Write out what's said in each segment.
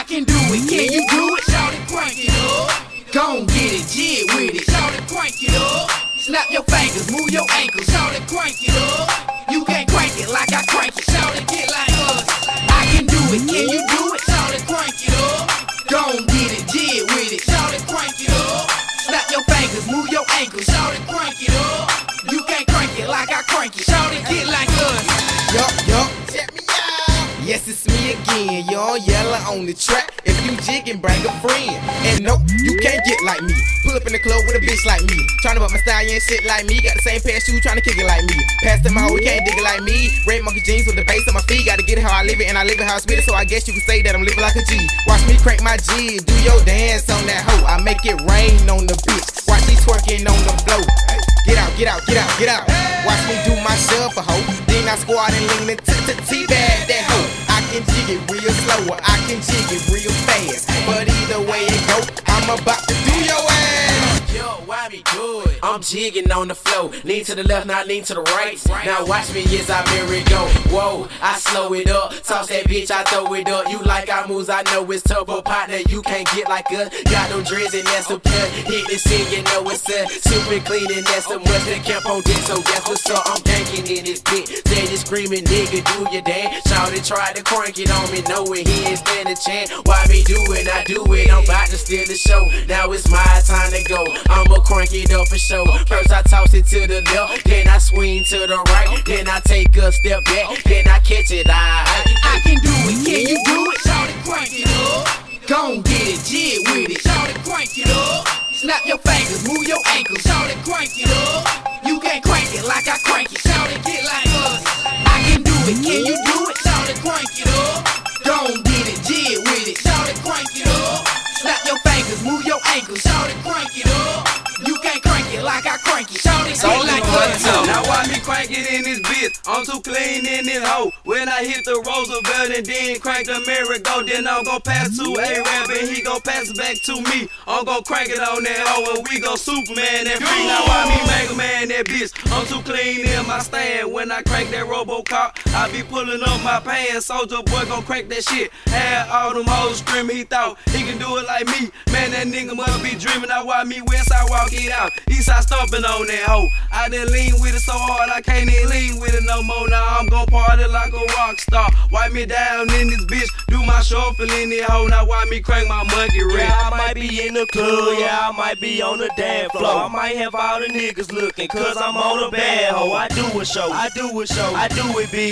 can do it, can you do it? Shout it, crank it up. Gon' get it, jig with it. Shout it, crank it up. Snap your fingers, move your ankles. Shout it, crank it up. You can't crank it like I crank it. Shout it, get like us. I can do it, can you do it? Shout it, crank it up. Gon' get it, jig with it. Shout it, crank it up. Snap your fingers, move your ankles. Shout it, crank it up. You can't crank it like I crank it. Shout it, get like us. Yup. Check me out. Yes, it's me again. You're on yellow on the track. If you jiggin', bring a friend. And no, you can't get like me. Pull up in the club with a bitch like me. Tryna buck my style, you ain't shit like me. Got the same pair of shoes, tryna kick it like me. Pass them my hoe, you can't dig it like me. Red monkey jeans with the bass on my feet. Gotta get it how I live it, and I live it how I spit it. So I guess you can say that I'm living like a G. Watch me crank my G, do your dance on that hoe. I make it rain on the bitch. Watch me twerking on the floor. Get out. Watch me do myself a hoe. Then I squat and lean and teabag that hoe. I can jig it real slow or I can jig it real fast. But either way it go, I'm about to do your ass. Yo, why me do it? I'm jigging on the floor. Lean to the left, not lean to the right. Now watch me as I mirror it go. Whoa, I slow it up. Toss that bitch, I throw it up. You like our moves, I know it's turbo partner. You can't get like us. Got no dreads and that's a cut. Hit the scene, you know it's super clean and that's a must. They camp on dick, so guess what's up? I'm ganking in this bitch. Steady screaming, nigga, do your dance. Shout it, try to crank it on me, know it. He ain't stand a chance. Why me do it? I do it. I'm about to steal the show. Now it's my time to go. I'ma crank it up for show. First I toss it to the left, then I swing to the right, then I take a step back, then I catch it. I can do it, can you do it? Shout it, crank it up. Gon' get it, jig with it. Shout it, crank it up. Snap your fingers, move your ankles. Shout it, crank it up. You can't crank it like I crank it. Shout it, get like us. I can do it, can you do it? Shout it, crank it up. Gon' get it, jig with it. Shout it, crank it up. Snap your fingers, move your ankles. Shout it, crank it up. You can't crank it like I crank it. Shout it, get like us. Now watch me crank it in this bitch. I'm too clean in this hoe. When I hit the Roosevelt and then crank the merry-go, then I'm gon' pass to A-Rab and he gon' pass it back to me. I'm gon' crank it on that hoe and we gon' Superman that free. Now watch me Mega Man that bitch. I'm too clean in my stand. When I crank that Robocop, I be pulling up my pants. Soldier boy gon' crank that shit. Had all them hoes screaming, he thought he can do it like me. Man, that nigga must be dreaming. Now watch me Westside walk it out. Eastside stomping on that hoe. I done lean with it so hard I can't even lean with it no more. Now I'm gon' party like a rock star. Wipe me down in this bitch, do my shuffle in this hoe. Now watch me crank my monkey ring. Yeah, I might be in the club, yeah, I might be on the dance floor. I might have all the niggas looking, cause I'm on a bad hoe. I do a show, I do it big,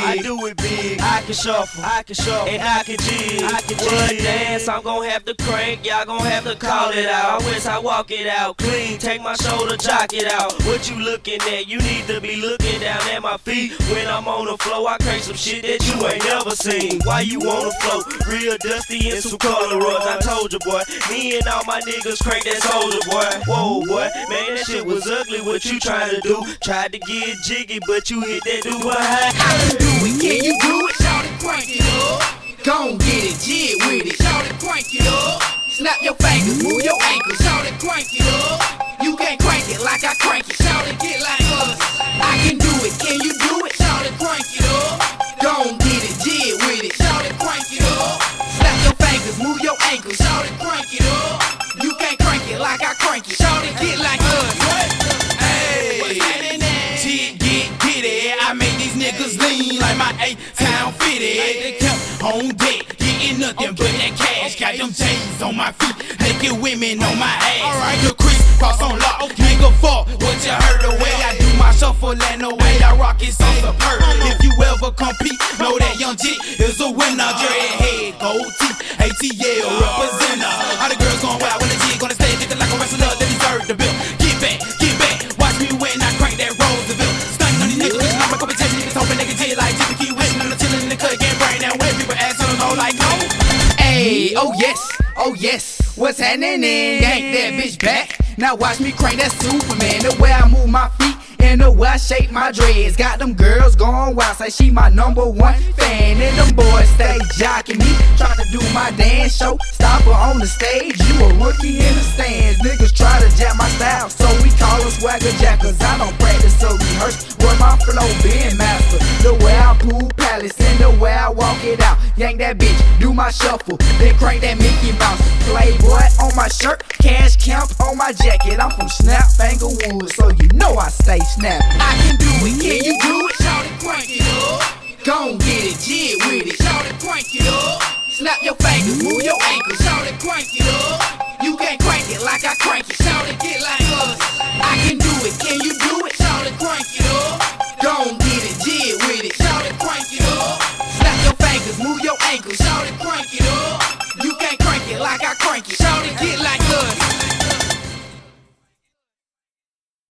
I can shuffle, and I can jig. What dance, I'm gon' have to crank, y'all gon' have to call it out. I wish I walk it out clean, take my shoulder, jock it out. What you looking at? You need to be looking down at my feet. When I'm on the floor, I crank some shit that you ain't never seen. Why you on the floor? Real dusty and some color rugs. I told you, boy, me and all my niggas crank that soldier, boy. Whoa, boy, man, that shit was ugly. What you trying to do? Tried to get jiggy, but you hit that dude behind. I can do it, can you do it? Shout it, crank it up. Gon' get it, jig with it. Shout it, crank it up. Snap your fingers, move your ankles. Shout it, crank it up. You can't crank it like I crank it. Shout it, get like us. I can do it, can you do it? Shout it, crank it up. Gon' get it, jig with it. Shout it, crank it up. Snap your fingers, move your ankles. Shout it, crank it up. You can't crank it like I crank it. Shout it, get like us. Hey, get it. I make these niggas lean like my A-Town fitted. They kept on deck, getting nothing but that cash. Got them J's on my feet, naked women on my ass. Alright, the Chris cross on lock, nigga fuck what you heard. The way I do my shuffle and the way I rock it so superb. If you ever compete, know that young G is a winner. Dreadhead, gold teeth, ATL representer. All the girls going wild when the G gonna stay looking like a wrestler that deserve the bill. Get back, watch me when I crank that Roosevelt. Stunning on these niggas, wishing on my competition, niggas hoping they can G like Jimmy Key, wishing on the chillin' in the cut, getting brain down. When people ask on them, go like, oh. Hey, oh yes, what's happening? Yank that bitch back. Now watch me crank that Superman. The way I move my feet and and the way I shake my dreads. Got them girls going wild, say she my #1 fan. And them boys stay jocking me, try to do my dance show. Stop her on the stage, you a rookie in the stands. Niggas try to jack my style, so we call them swagger jackers. I don't practice or rehearse, where my flow being master. The way I pool palace and the way I walk it out. Yank that bitch, do my shuffle, then crank that Mickey Mouse. Playboy on my shirt, cash count on my jacket. I'm from Snap Fingerwood, so you know I stay snappy. I can do it, can you do it? Shout it, crank it up. Gon' get it, jig with it. Shout it, crank it up. Snap your fingers, move your ankles. Shout it, crank it up. You can't crank it like I crank it. Shout it, get like us. I can do it, can you do it? Shout it, crank it up. Gon' get it, jig with it. Shout it, crank it up. Snap your fingers, move your ankles. Shout it, crank it up. You can't crank it like I crank it. Shout it, get like us.